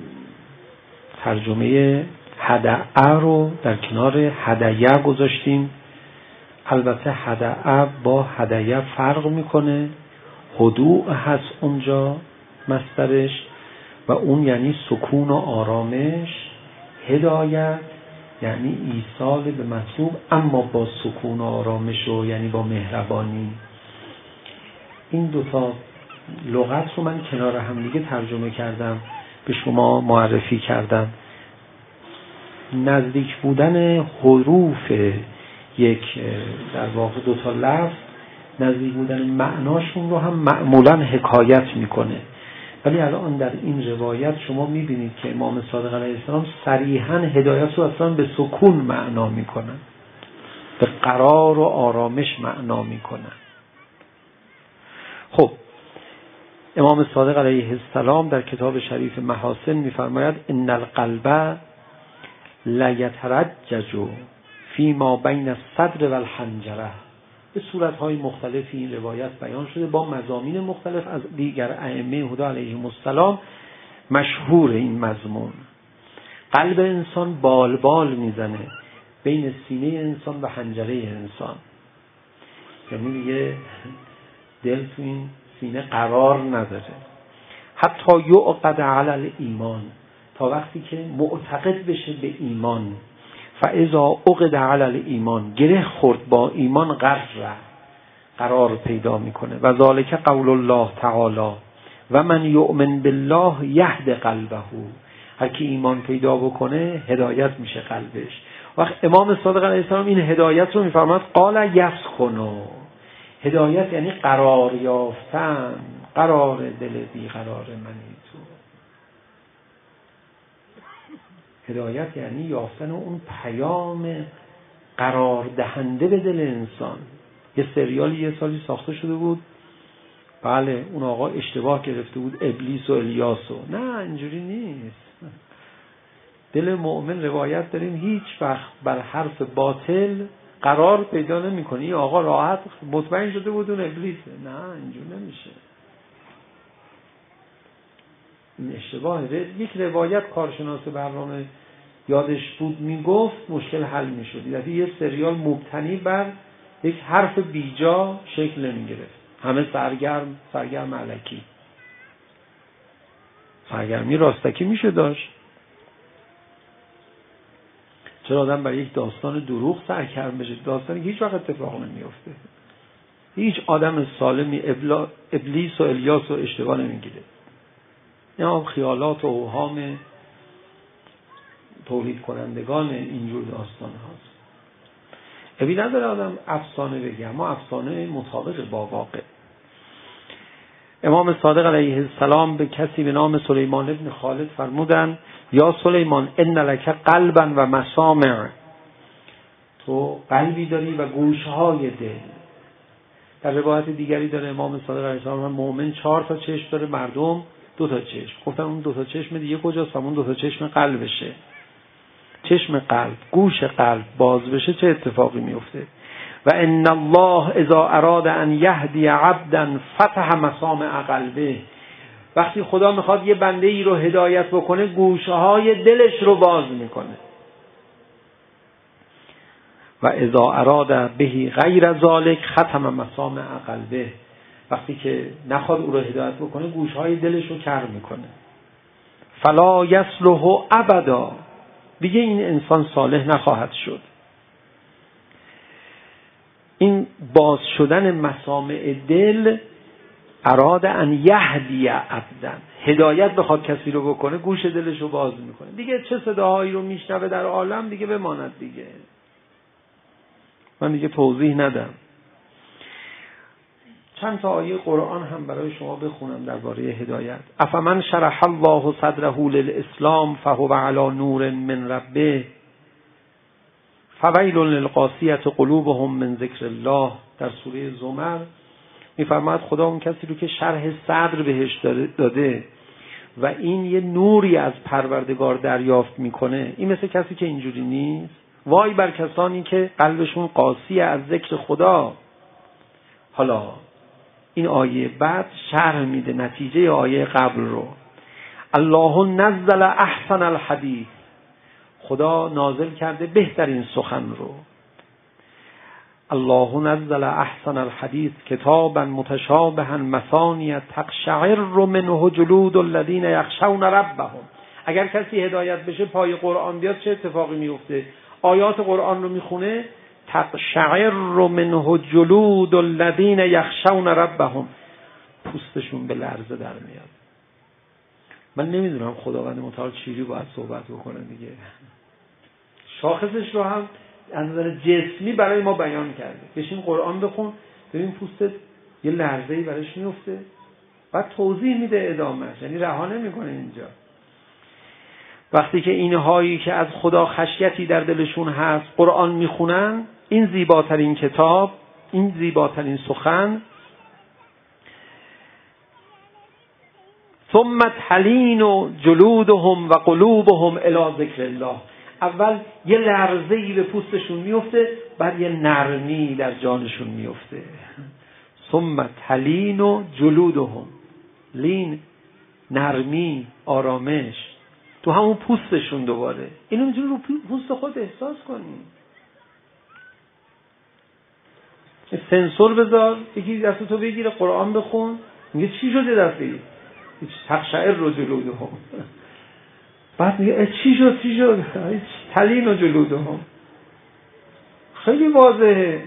ترجمه هدعه رو در کنار هدیه گذاشتیم. البته هدعه با هدیه فرق میکنه. هدوء هست اونجا مصدرش و اون یعنی سکون و آرامش. هدایت یعنی ایصال به مطلوب اما با سکون و آرامش و یعنی با مهربانی. این دوتا لغت رو من کنار هم دیگه ترجمه کردم، به شما معرفی کردم. نزدیک بودن حروف یک در واقع دو تا لفظ، نزدیک بودن معناشون رو هم معمولا حکایت میکنه. ولی الان در این روایت شما میبینید که امام صادق علیه السلام صریحاً هدایت رو اصلا به سکون معنا میکنن، به قرار و آرامش معنا میکنن. خب امام صادق علیه السلام در کتاب شریف محاسن میفرماید ان القلب لیترجج فیما بین الصدر و الحنجره. به صورت‌های مختلفی این روایت بیان شده با مضامین مختلف از دیگر ائمه هدی علیهم السلام. مشهور این مضمون، قلب انسان بال بال میزنه بین سینه انسان و حنجره انسان، یعنی دیگه دل تو این سینه قرار نداره. حتی یعقد علی الایمان، تا وقتی که معتقد بشه به ایمان. فاذا عقد علی الایمان، گره خورد با ایمان، قرر قرار پیدا میکنه. و ذالک قول الله تعالی و من یؤمن بالله یهد قلبه. هر کی ایمان پیدا بکنه هدایت میشه قلبش. وقت امام صادق علیه السلام این هدایت رو میفرماد قال یسکنو. هدایت یعنی قرار یافتن، قرار دل بی قرار منی تو. هدایت یعنی یافتن اون پیام قرار دهنده به دل انسان. یه سریالی یه سالی ساخته شده بود، بله اون آقا اشتباه گرفته بود ابلیس و الیاس و نه اینجوری نیست. دل مؤمن روایت داریم هیچ وقت بر حرف باطل قرار پیدا نمی کنی. این آقا راحت مطمئن شده بود اون ابلیسه. نه اینجور نمیشه، این اشتباهه. یک روایت کارشناس برنامه یادش بود میگفت مشکل حل میشد. یعنی یه سریال مبتنی بر یک حرف بیجا شکل نمیگرفت، همه سرگرم سرگرم علکی. سرگرمی راستکی میشه داشت. چرا آدم برای یک داستان دروغ سرگرم بشه؟ داستانی که هیچ وقت اتفاق نمیفته. هیچ آدم سالمی ابلیس و الیاس رو اشتباه نمیگیره. اینا خیالات و اوهام تولید کنندگان اینجور داستان هاست. ابی نداره آدم افسانه بگه، اما افسانه مطابق با واقع. امام صادق علیه السلام به کسی به نام سلیمان ابن خالد فرمودن یا سلیمان ان لک قلبا و مسامع، تو قلبی داری و گوشهای دل. در روایت دیگری داره امام صادق علیه السلام مؤمن چهار تا چشم داره، مردم دو تا چشم. گفتن اون دو تا چشم دیگه کجاست؟ اون دو تا چشم قلبشه. چشم قلب، گوش قلب باز بشه چه اتفاقی میفته؟ و ان الله اذا اراد ان یهدی عبدا فتح مسامع قلبه. وقتی خدا میخواد یه بنده ای رو هدایت بکنه گوشهای دلش رو باز میکنه. و اذا اراد به غیر ذلک ختم مسامع قلبه. وقتی که نخواد او رو هدایت بکنه گوشهای دلش رو کر میکنه. فلا یصلح ابدا، دیگه این انسان صالح نخواهد شد. این باز شدن مسامع دل اراد ان یهدی عبدا، هدایت بخواد کسی رو بکنه گوش دلش رو باز میکنه. دیگه چه صداهایی رو میشنوه در عالم دیگه بماند دیگه، من دیگه توضیح ندم. چند تا آیه قرآن هم برای شما بخونم درباره هدایت. افمن شرح الله صدره للاسلام فهو علی نور من ربه فویل للقاسیة قلوبهم من ذکر الله. در سوره زمر میفرماید خدا اون کسی رو که شرح صدر بهش داده و این یه نوری از پروردگار دریافت میکنه، این مثل کسی که اینجوری نیست. وای بر کسانی که قلبشون قاسیه از ذکر خدا. حالا این آیه بعد شرح میده نتیجه آیه قبل رو. الله نزل احسن الحدیث، خدا نازل کرده بهترین سخن رو. الله نزل احسن الحدیث کتابا متشابها مثانی تقشعر منه جلود الذین یخشون ربهم. اگر کسی هدایت بشه پای قرآن بیاد چه اتفاقی میفته؟ آیات قرآن رو میخونه تقشعر منه جلود الذین یخشون ربهم، پوستشون به لرزه در میاد. من نمیدونم خداوند متعال چیزی باید صحبت بکنه دیگه، شاخصش رو هم از نظر جسمی برای ما بیان کرده. بشین قرآن بخون ببین پوستت یه لرزه‌ای براش میفته، بعد توضیح میده ادامهش، یعنی رها نمیکنه اینجا. وقتی که اینهایی که از خدا خشیتی در دلشون هست قرآن میخونن، این زیباترین کتاب، این زیباترین سخن، ثم تلین جلودهم و قلوبهم الی ذکر الله. اول یه لرزه‌ای به پوستشون میفته، بعد یه نرمی در جانشون میفته. ثم تلین جلودهم، لین نرمی، آرامش تو همون پوستشون دوباره. اینو میتونی رو پوست خود احساس کنی. سنسور بذار، یکی دست تو بگیره قرآن بخون، میگه چی شده دستی؟ تقشعر رو جلودهم. بعد میگه چی شد چی شد؟ تلین و جلودهم. خیلی واضحه.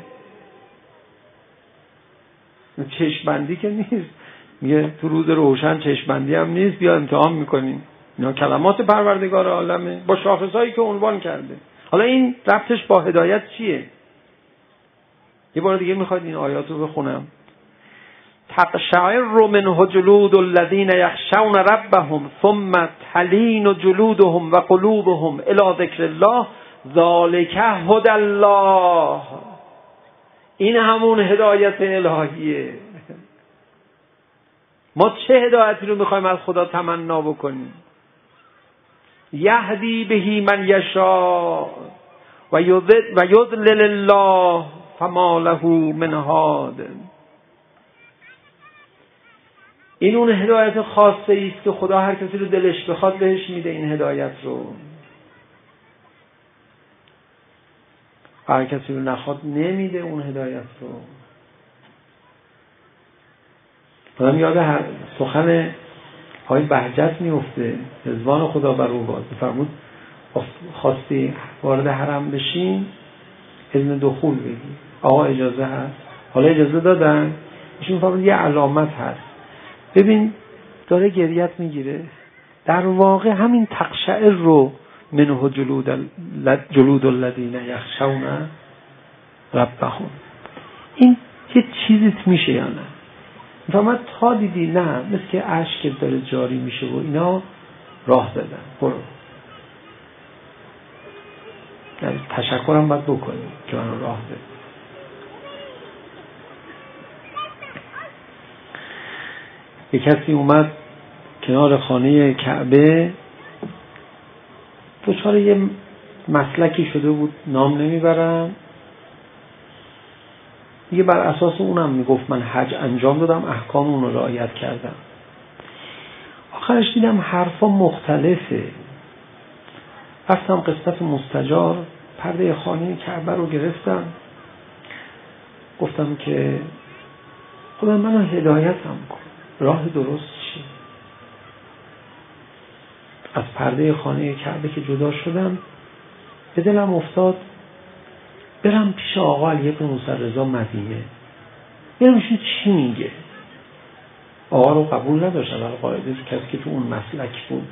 چشمبندی که نیست، میگه تو روز روشن چشمبندی هم نیست، بیا امتحان میکنیم. اینا کلمات پروردگار عالمه با شاخصایی که عنوان کرده. حالا این ربطش با هدایت چیه؟ یه بار دیگه میخواید این آیات رو بخونم. تقشعر منه جلود الذین یخشون ربهم ثم تلین جلودهم و قلوبهم الی ذکر الله ذالک هدی الله. این همون هدایت الهیه. ما چه هدایتی رو میخوایم از خدا تمنا بکنیم؟ یهدی بهی من یشاء و یضلل الله فما له من هاد. این اون هدایت خاصه است که خدا هر کسی رو دلش بخواد بهش میده این هدایت رو. هر کسی رو نخواد نمیده اون هدایت رو. آدم یاد هر سخن های بهجت میفته، رضوان خدا بر او باد. فرمود خواستی وارد حرم بشین اذن دخول بگی، آقا اجازه هست؟ حالا اجازه دادن؟ ایشون فرمود یه علامت هست، ببین داره گریت میگیره. در واقع همین تقشعر رو منه جلود جلود الذین یخشون ربهم، این یه چیزیت میشه یا نه؟ فرمود تا دیدی نه، مثل که اشک داره جاری میشه و اینا، راه دادن برو. یعنی تشکرم باید بکنی که من راه دادی. یک کسی اومد کنار خانه کعبه، دچار یه مسلکی شده بود، نام نمیبرم، دیگه بر اساس اونم میگفت من حج انجام دادم، احکام اون رو رعایت کردم. آخرش دیدم حرفا مختلفه. رفتم قسمت مستجار، پرده خانه کعبه رو گرفتم، گفتم که خدا منو هدایتم کن، راه درست چیه؟ از پرده خانه کعبه که جدا شدم به دلم افتاد برم پیش آقا علی بن موسی رضا مدینه، برم ایشون چی میگه. آقا رو قبول نداشتن در قاعده کسی که تو اون مسلک بود.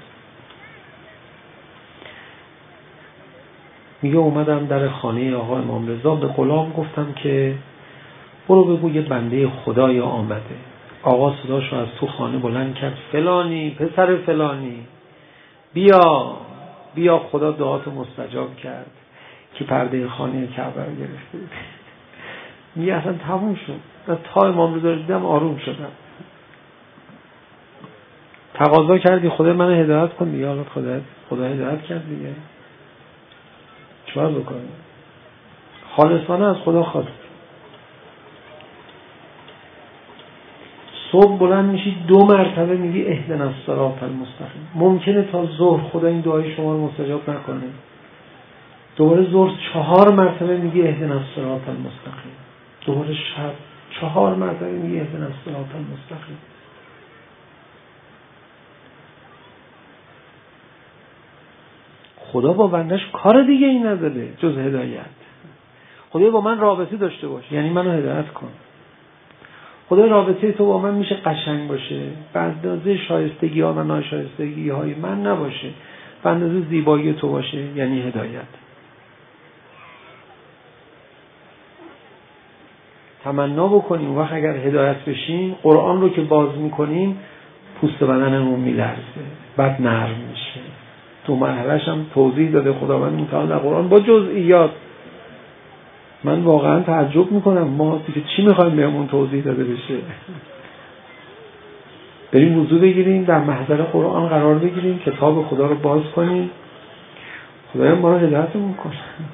میگه اومدم در خانه آقا امام رضا، به غلام گفتم که برو بگو یه بنده خدای آمده. آقا صداش رو از تو خانه بلند کرد، فلانی پسر فلانی بیا بیا، خدا دعاتو مستجاب کرد که پرده خانه کعبه رو گرفته بود. میگه اصلا تموم شد، تا امام رضا دیدم آروم شدم. تقاضا کردی خدا منو هدایت کن دیگه، حالا خدا خدا هدایت کرد دیگه، چیکار بکنی؟ خالصانه از خدا خواست. صبح بلند میشی دو مرتبه میگی اهدنا الصراط المستقیم. ممکنه تا ظهر خدا این دعای شما رو مستجاب نکنه، دوباره ظهر چهار مرتبه میگی اهدنا الصراط المستقیم، دوباره شب چهار مرتبه میگی اهدنا الصراط المستقیم. خدا با بندش کار دیگه این نداره جز هدایت. خدا با من رابطه داشته باشه یعنی منو هدایت کن. خدا رابطه تو با من میشه قشنگ باشه، به اندازه شایستگی ها و ناشایستگی های من نباشه، به اندازه زیبایی تو باشه یعنی هدایت. تمنا بکنیم وقت اگر هدایت بشیم، قرآن رو که باز میکنیم پوست بدنمون میلرزه، بعد نرم میشه. تو مرحله‌اش هم توضیح داده خداوند متعال در قرآن با جزئیات. من واقعا تعجب میکنم ما دیگه چی میخوایم بهمون توضیح داده بشه. بریم وضو بگیریم، در محضر قرآن قرار بگیریم، کتاب خدا رو باز کنیم، خداوند ما رو هدایتمون کنه.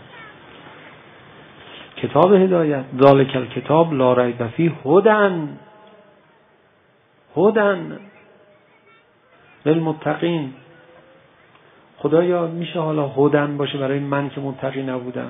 کتاب هدایت، ذالک الکتاب لا ریب فیه هدی هدی للمتقین. خدایا میشه حالا هدن باشه برای من که متقی نبودم؟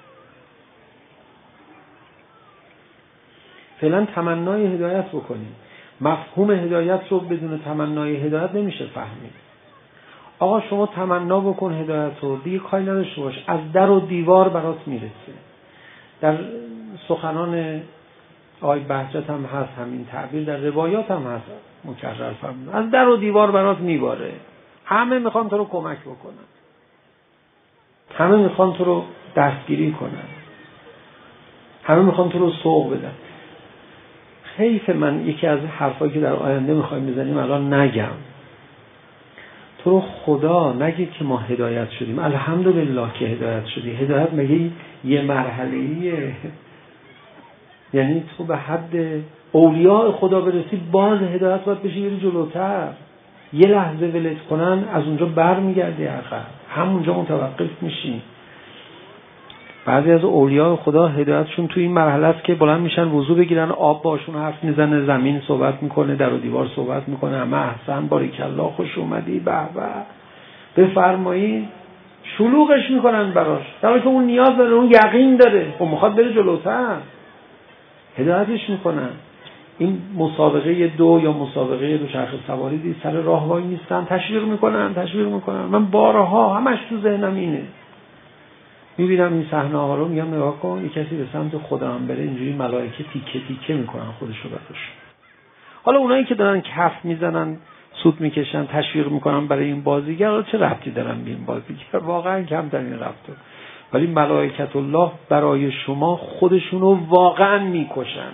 فعلا تمنای هدایت بکنیم. مفهوم هدایت رو بدون تمنای هدایت نمیشه فهمید. آقا شما تمنا بکن هدایت رو، دیگه کاری نداشته باش، از در و دیوار برات میرسه. در سخنان آقای بهجت هم هست همین تعبیر، در روایات هم هست مکرر فرمود، از در و دیوار برات میباره. همه میخوان تو رو کمک بکنن، همه میخوان تو رو دستگیری کنن، همه میخوان تو رو سوق بدن. حیف من یکی از حرفایی که در آینده میخوایم بزنیم الان نگم. تو رو خدا نگه که ما هدایت شدیم، الحمدلله که هدایت شدی. هدایت مگه یه مرحله‌ایه؟ یعنی تو به حد اولیاء خدا برسی باز هدایت باید بشی بری جلوتر. یه لحظه ولت کنن از اونجا بر میگردی عقب، همونجا متوقف میشی. بعضی از اولیاء خدا هدایتشون تو این مرحله است که بلند میشن وضو بگیرن، آب باشون حرف میزنه، زمین صحبت میکنه، در و دیوار صحبت میکنه، همه احسن باریکالله خوش اومدی به به بفرمایید، شلوغش میکنن براش، در حالی که اون نیاز داره، اون یقین داره، خب میخواد بره جلوتر، هدایتش میکنن. این مسابقه دو یا مسابقه دو چرخ سواری دی سر راه وای نیستن، تشویق میکنن تشویق میکنن. من بارها همش تو ذهنم اینه، میبینم این صحنه ها رو، میگم نگاه کن یه کسی به سمت خدا هم بره اینجوری ملائکه تیکه تیکه میکنن خودش رو براش. حالا اونایی که دارن کف میزنن سود میکشن تشویق میکنن برای این بازیگر، چه ربطی دارن به این بازیگر؟ واقعا کمترین ربطه. ولی ملائکت الله برای شما خودشون رو واقعا میکشن،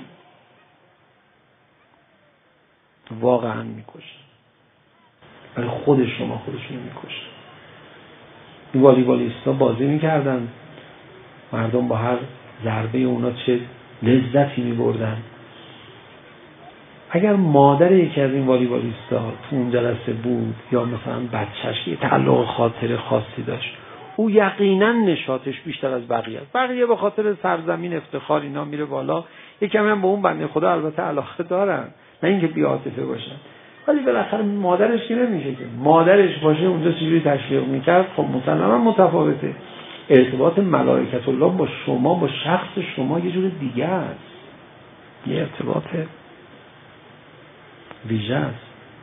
واقعا میکشن برای خود شما، خودشون میکشن. این والیبالیستا بازی میکردن، مردم با هر ضربه اونا چه لذتی میبردن. اگر مادر یکی از این والیبالیستا تو اون جلسه بود یا مثلا بچهش یه تعلق خاطر خاصی داشت، او یقینا نشاطش بیشتر از بقیه است. بقیه به خاطر سرزمین افتخار اینا میره بالا، یکم هم به اون بنده خدا البته علاقه دارن، نه اینکه بی‌عاطفه باشن، ولی بالاخره مادرش که نمیشه که مادرش باشه اونجا چجوری تشویق میکرد. خب مسلما متفاوته. ارتباط ملائکت الله با شما، با شخص شما یه جور دیگه است، یه ارتباط ویژه است.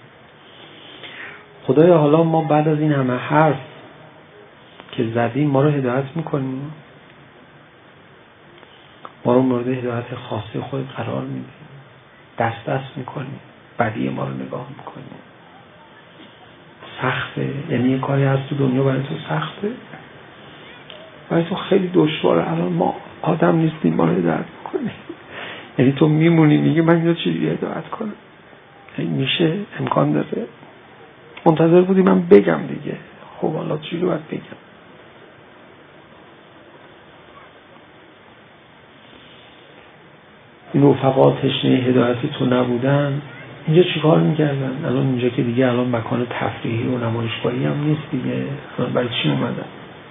خدایا حالا ما بعد از این همه حرف که زدیم ما رو هدایت میکنیم، ما رو مورد هدایت خاصی خود قرار میدی، دست دست میکنی، بدی ما رو نگاه میکنی. سخته، یعنی یه کاری هست تو دنیا برای تو سخته، برای تو خیلی دشواره. الان ما آدم نیستیم ما رو هدایت کنی، یعنی تو میمونی میگی من اینو چجوری هدایت کنم؟ این میشه؟ امکان داره؟ منتظر بودی من بگم دیگه. خب حالا چجوری باید بگم؟ این رفقا تشنه هدایت تو نبودن اینجا چیکار میکردن؟ الان اینجا که دیگه الان مکان تفریحی و نمایشگاهی هم نیست دیگه، برای چی اومدن؟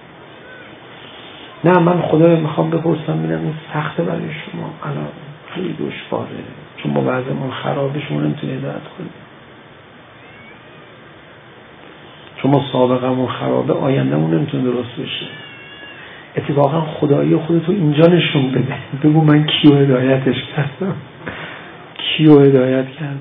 نه من خدا میخوام بپرسم ببینم این سخته برای شما؟ الان خیلی دشواره چون ما وضعمون خرابه، شما نمیتونید هدایت کنید، چون ما سابقمون خرابه، آیندهمون نمیتونه درست بشه. اتفاقا خدایی خودتو اینجا نشون بده، بگو من کیو هدایتش کردم، کیو هدایت کردم.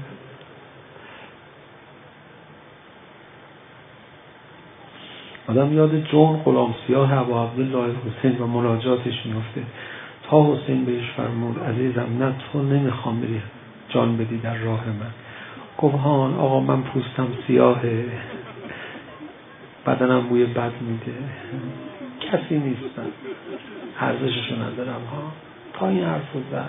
آدم یاد جون غلام سیاه ابا عبدالله حسین و مناجاتش میفته. تا حسین بهش فرمود عزیزم نه تو نمیخوام بری جان بدی در راه من. گفت هان آقا من پوستم سیاهه، بدنم بوی بد میده، کسی نیستم، ارزششو ندارم ها. تا این حرفو زد.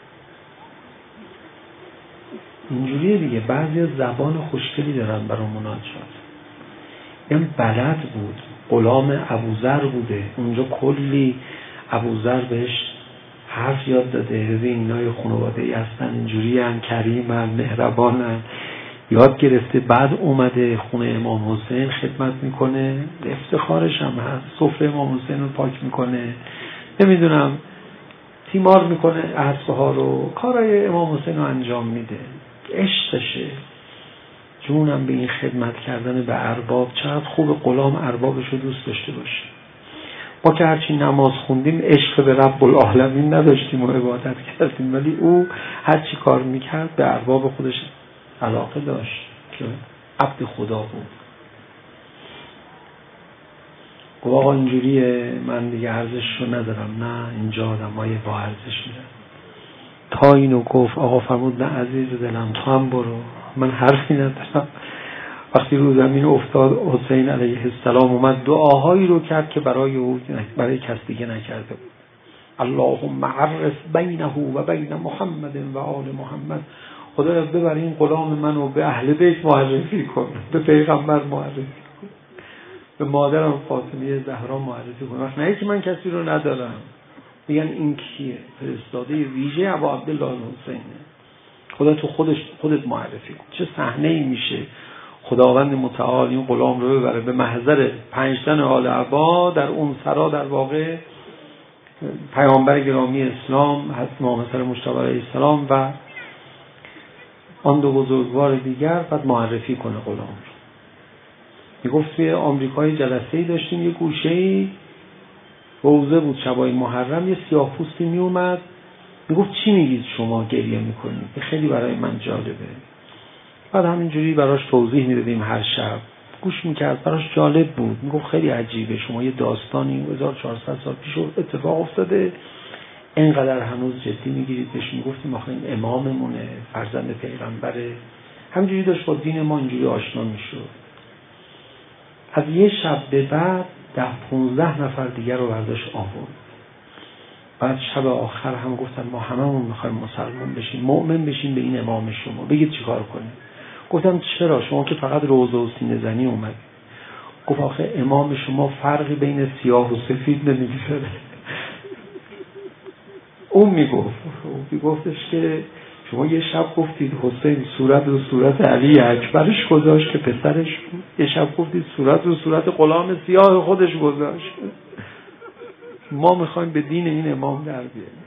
اینجوریه دیگه، بعضی زبان خوشگلی دارن برای مناجات. این بلد بود، غلام ابوذر بوده، اونجا کلی ابوذر بهش حرف یاد داده، ببین اینای خانواده‌ای هستن، اینجوری ان، کریمن، مهربانن، یاد گرفته. بعد اومده خونه امام حسین خدمت میکنه، افتخارش هم هست، سفره امام حسین رو پاک میکنه، نمیدونم تیمار میکنه اسبها رو، کارای امام حسین رو انجام میده. عشقشه، جونم به این خدمت کردن به ارباب. چقدر خوب غلام اربابش رو دوست داشته باشه. ما که هرچی نماز خوندیم عشق به رب العالمین نداشتیم و عبادت کردیم، ولی او هرچی کار میکرد به ارباب خودش علاقه داشت که عبد خدا بود. گفت آقا اینجوریه، من دیگه ارزش رو ندارم. نه اینجا آدم های با ارزش میرن. تا اینو گفت آقا فرمود نه عزیز دلم تو هم برو، من حرفی ندارم. وقتی رو زمین افتاد حسین علیه السلام اومد دعاهایی رو کرد که برای او برای کس دیگه نکرده بود. اللهم عرف بینه و بین محمد و آل محمد. خدایا ببر این غلام منو به اهل بیت معرفی کن، به پیغمبر معرفی کن، به مادرم فاطمه زهرا معرفی کن. وقت نه که من کسی رو ندارم، میگن این کیه؟ فرستاده ویژه ابا عبدالله حسینه. خدا تو خودش خودت معرفی کن. چه صحنه‌ای میشه خداوند متعال این غلام رو ببره به محضر پنج تن آل عبا، در اون سرا در واقع پیامبر گرامی اسلام حضرت محمد مجتبی علیه السلام و آن دو بزرگوار دیگر، بعد معرفی کنه غلام رو. میگفت توی آمریکای جلسه‌ای داشتیم، یه گوشه‌ای روزه بود شبای محرم، یه سیاه‌پوستی می اومد میگفت چی میگید شما گریه میکنید؟ خیلی برای من جالبه. بعد همینجوری براش توضیح میدادیم هر شب، گوش میکرد، براش جالب بود. میگفت خیلی عجیبه، شما یه داستانی هزار و چهارصد سال پیش اتفاق افتاده اینقدر هنوز جدی میگیرید بهش. میگفتیم آخه این اماممونه، فرزند پیغمبره. همینجوری داشت با دین ما اینجوری آشنا میشد. از یه شب به بعد ده پونزده نفر دیگر رو برداشت آورد. بعد شب آخر هم گفتن ما هممون میخوایم مسلمان بشیم، مؤمن بشیم به این امام شما، بگید چیکار کنیم؟ گفتم چرا؟ شما که فقط روزه و سینه زنی اومد. گفت آخه امام شما فرقی بین سیاه و سفید نمیگذاره. اون میگفت اون میگفتش که شما یه شب گفتید حسین صورت و صورت علی اکبرش گذاشت که پسرش بود، یه شب گفتید صورت و صورت غلام سیاه خودش گذاشت. ما میخوایم به دین این امام در بیاریم.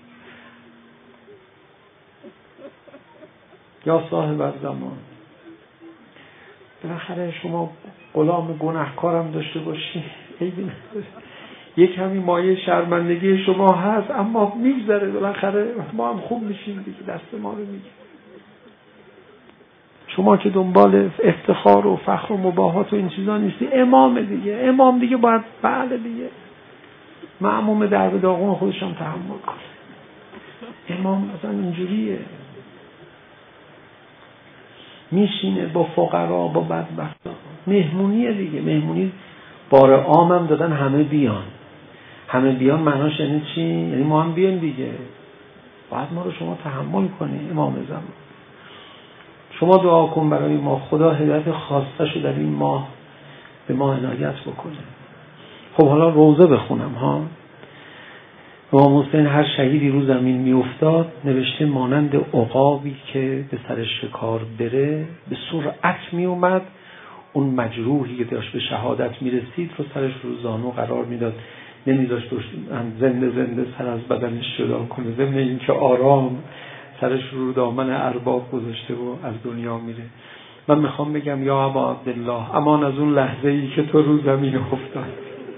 یا صاحب زمان، بالاخره شما غلام گناهکارم داشته باشی، عیبی نداره، یک کمی مایه شرمندگی شما هست، اما میگذره، بالاخره ما هم خوب میشیم دیگه، دست ما رو میگیره. شما که دنبال افتخار و فخر و مباهات و این چیزا نیستی، امام دیگه، امام دیگه باید بله دیگه مأموم در به داغون خودش هم تحمل کنه. امام مثلا اینجوریه، میشینه با فقرا، با بدبختا، مهمونیه دیگه. مهمونی بار عام هم دادن همه بیان. همه بیان معناش یعنی چی؟ یعنی ما هم بیان دیگه. باید ما رو شما تحمل کنی امام زمان. شما دعا کن برای ما خدا هدایت خاصه شو در این ماه به ما عنایت بکنه. خب حالا روزه بخونم ها. امام حسین هر شهیدی رو زمین می افتاد نوشته مانند عقابی که به سر شکار بره به سرعت می اومد، اون مجروحی که داشت به شهادت می رسید رو سرش رو زانو قرار می داد، نمی داشت زنده زنده سر از بدنش جدا کنه، ضمن این که آرام سرش رو دامن ارباب گذاشته و از دنیا میره. من میخوام بگم یا ابا عبدالله، امان از اون لحظه ای که تو رو زمین افتاد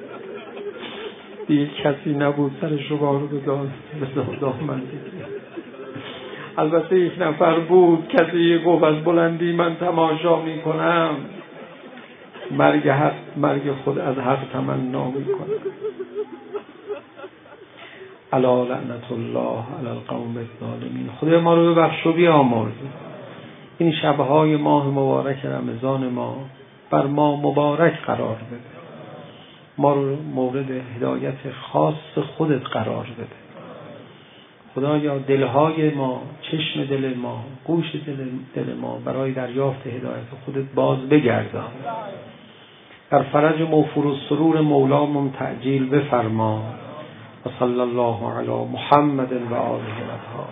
دیگه کسی نبود سرش رو بارو به دامن بگیره. البته یک نفر بود کسی گفت از بلندی من تماشا میکنم، مرگ حق مرگ خود از حق تمنا میکنم. الا لعنت الله علی القوم الظالمین. خدای ما رو ببخش و بیامرز. این شبهای ماه مبارک رمضان ما بر ما مبارک قرار بده، ما رو مورد هدایت خاص خودت قرار بده. خدایا دلهای ما، چشم دل ما، گوش دل, دل ما برای دریافت هدایت خودت باز بگردان. در فرج موفور و سرور مولامون تعجیل بفرما. و صلی الله علی محمد و آله الاطهار.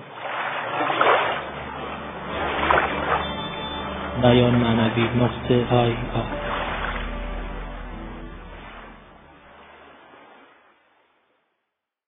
بیان معنوی نقطه آی آی